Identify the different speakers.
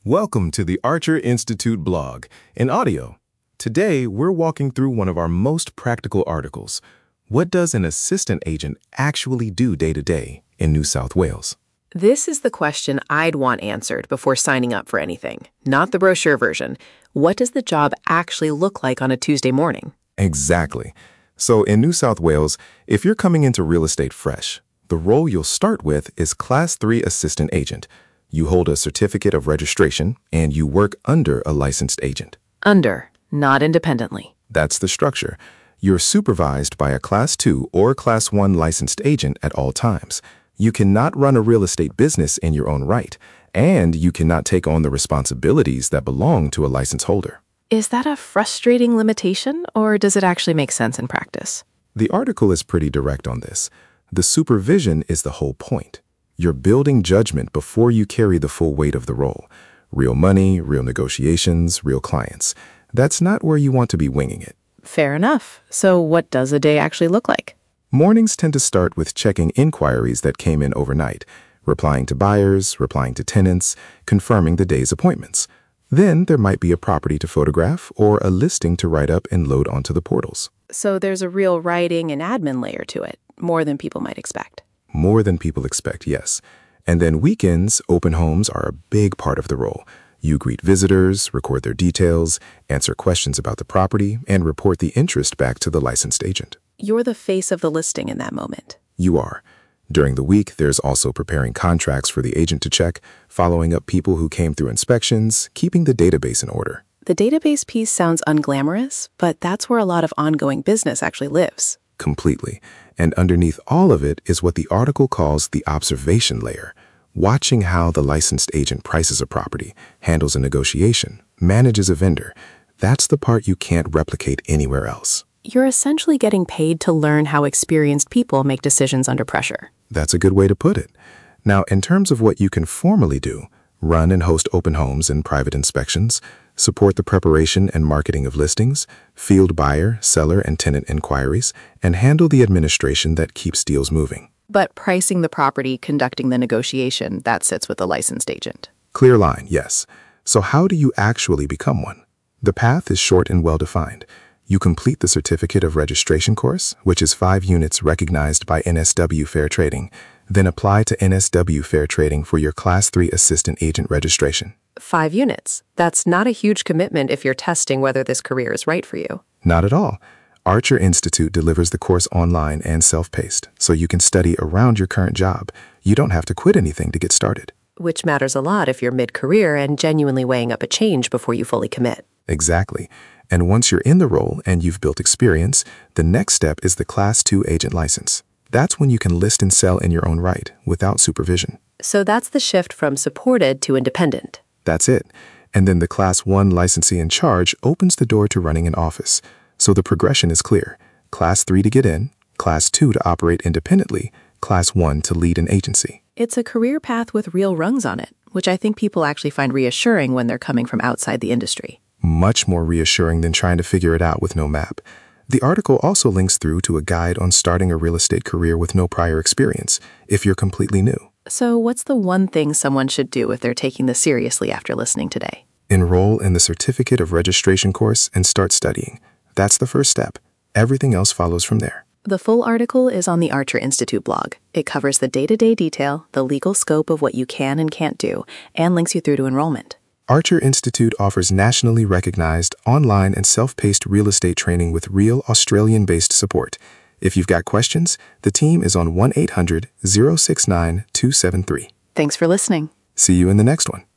Speaker 1: Welcome to the Archer Institute blog in audio. Today, we're walking through one of our most practical articles. What does an assistant agent actually do day to day in New South Wales?
Speaker 2: This is the question I'd want answered before signing up for anything, not the brochure version. What does the job actually look like on a Tuesday morning?
Speaker 1: Exactly. So in New South Wales, if you're coming into real estate fresh, the role you'll start with is Class 3 Assistant Agent. You hold a certificate of registration and you work under a licensed agent.
Speaker 2: Under, not independently.
Speaker 1: That's the structure. You're supervised by a Class 2 or Class 1 licensed agent at all times. You cannot run a real estate business in your own right, and you cannot take on the responsibilities that belong to a license holder.
Speaker 2: Is that a frustrating limitation, or does it actually make sense in practice?
Speaker 1: The article is pretty direct on this. The supervision is the whole point. You're building judgment before you carry the full weight of the role. Real money, real negotiations, real clients. That's not where you want to be winging it.
Speaker 2: Fair enough. So what does a day actually look like?
Speaker 1: Mornings tend to start with checking inquiries that came in overnight, replying to buyers, replying to tenants, confirming the day's appointments. Then there might be a property to photograph or a listing to write up and load onto the portals.
Speaker 2: So there's a real writing and admin layer to it, more than people might expect.
Speaker 1: More than people expect, yes. And then weekends, open homes are a big part of the role. You greet visitors, record their details, answer questions about the property, and report the interest back to the licensed agent.
Speaker 2: You're the face of the listing in that moment.
Speaker 1: You are. During the week, there's also preparing contracts for the agent to check, following up people who came through inspections, keeping the database in order.
Speaker 2: The database piece sounds unglamorous, but that's where a lot of ongoing business actually lives.
Speaker 1: Completely. And underneath all of it is what the article calls the observation layer, watching how the licensed agent prices a property, handles a negotiation, manages a vendor. That's the part you can't replicate anywhere else.
Speaker 2: You're essentially getting paid to learn how experienced people make decisions under pressure.
Speaker 1: That's a good way to put it. Now, in terms of what you can formally do, run and host open homes and private inspections, support the preparation and marketing of listings, field buyer, seller, and tenant inquiries, and handle the administration that keeps deals moving.
Speaker 2: But pricing the property, conducting the negotiation, that sits with the licensed agent.
Speaker 1: Clear line, yes. So how do you actually become one? The path is short and well-defined. You complete the Certificate of Registration course, which is 5 units recognized by NSW Fair Trading, then apply to NSW Fair Trading for your Class 3 Assistant Agent registration.
Speaker 2: 5 units. That's not a huge commitment if you're testing whether this career is right for you.
Speaker 1: Not at all. Archer Institute delivers the course online and self-paced, so you can study around your current job. You don't have to quit anything to get started.
Speaker 2: Which matters a lot if you're mid-career and genuinely weighing up a change before you fully commit.
Speaker 1: Exactly. And once you're in the role and you've built experience, the next step is the Class 2 agent license. That's when you can list and sell in your own right, without supervision.
Speaker 2: So that's the shift from supported to independent.
Speaker 1: That's it. And then the Class 1 licensee in charge opens the door to running an office. So the progression is clear. Class 3 to get in, Class 2 to operate independently, Class 1 to lead an agency.
Speaker 2: It's a career path with real rungs on it, which I think people actually find reassuring when they're coming from outside the industry.
Speaker 1: Much more reassuring than trying to figure it out with no map. The article also links through to a guide on starting a real estate career with no prior experience, if you're completely new.
Speaker 2: So what's the one thing someone should do if they're taking this seriously after listening today?
Speaker 1: Enroll in the Certificate of Registration course and start studying. That's the first step. Everything else follows from there.
Speaker 2: The full article is on the Archer Institute blog. It covers the day-to-day detail, the legal scope of what you can and can't do, and links you through to enrollment.
Speaker 1: Archer Institute offers nationally recognized, online and self-paced real estate training with real Australian-based support. If you've got questions, the team is on 1-800-069-273.
Speaker 2: Thanks for listening.
Speaker 1: See you in the next one.